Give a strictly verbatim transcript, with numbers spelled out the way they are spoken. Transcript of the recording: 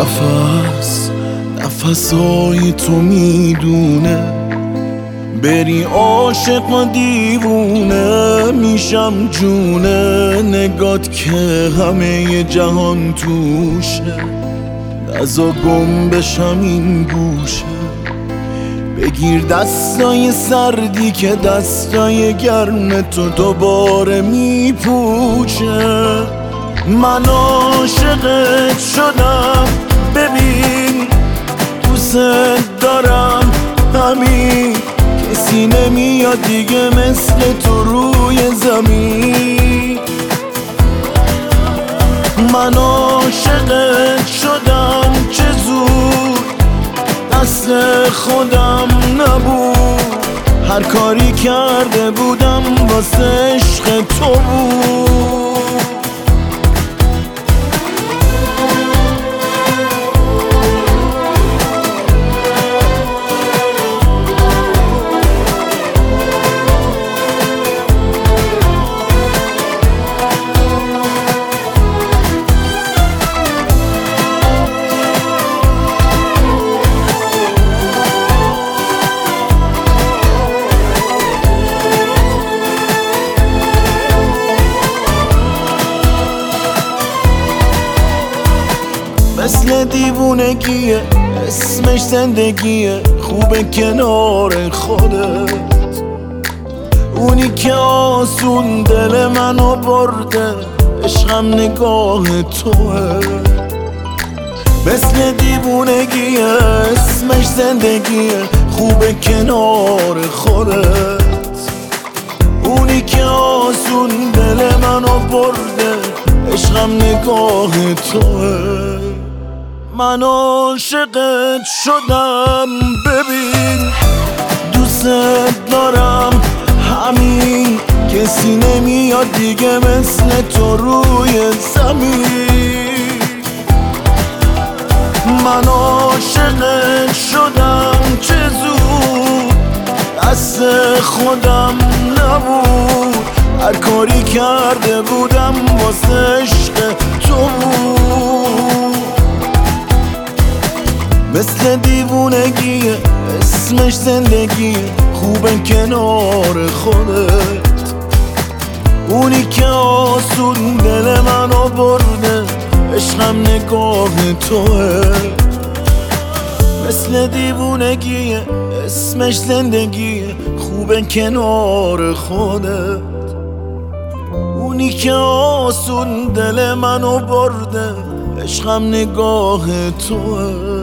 نفس نفسای تو میدونه بری عاشق و دیوونه میشم جونه نگات که همه جهان توشه نزا گم بشم این گوشه بگیر دستای سردی که دستای گرم تو دوباره میپوشه من عاشقت شدم ببین دوست دارم همین کسی نمیاد دیگه مثل تو روی زمین من عاشقت شدم چه زود دست خودم نبود هر کاری کرده بودم واسه عشق تو بود مثل دیوونگیه اسمش زندگیه خوبه کنار خودت اونی که آسون دل منو برده عشقم نگاه توه مثل دیوونگیه اسمش زندگیه خوبه کنار خودت اونی که آسون دل منو برده عشقم نگاه توه من عاشقت شدم ببین دوست دارم همین کسی نمیاد دیگه مثل تو روی زمین من عاشقت شدم چه زود دست خودم نبود هر کاری کرده بودم واسه عشق تو بود مثل دیوونگیه اسمش زندگیه خوبه کنار خودت اونی که آسون دل منو برده عشقم نگاه توه مثل دیوونگیه اسمش زندگیه خوبه کنار خودت اونی که آسون دل منو برده عشقم نگاه توه